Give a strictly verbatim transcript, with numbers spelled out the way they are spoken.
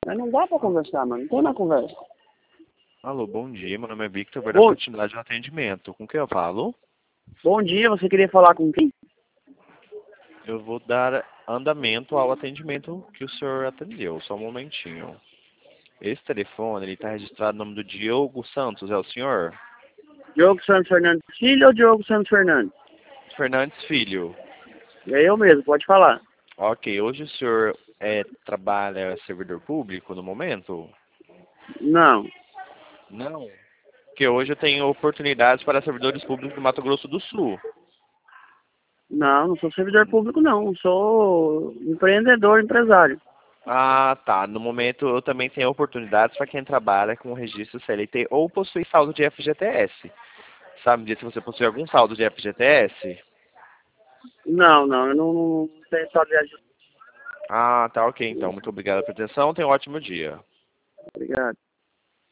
Mas não dá pra conversar, mano. Não tem na conversa. Alô, bom dia. Meu nome é Victor. Vou dar Bom, continuidade ao atendimento. Com quem eu falo? bom dia, você queria falar com quem? Eu vou dar andamento ao atendimento que o senhor atendeu. Só um momentinho. Esse telefone, ele está registrado no nome do Diogo Santos, é o senhor? Diogo Santos Fernandes Filho ou Diogo Santos Fernandes? Fernandes Filho. É eu mesmo, pode falar. Ok, hoje o senhor é, trabalha servidor público no momento? Não, Não. Porque hoje eu tenho oportunidades para servidores públicos do Mato Grosso do Sul. não, não sou servidor público não. Sou empreendedor, empresário. Ah, tá. No momento eu também tenho oportunidades para quem trabalha com o registro C L T ou possui saldo de F G T S. Sabe me dizer se você possui algum saldo de F G T S? Não, não, eu não, não tenho só viagem. Ah, tá, ok então. Muito obrigado pela atenção. Tenha um ótimo dia. Obrigado.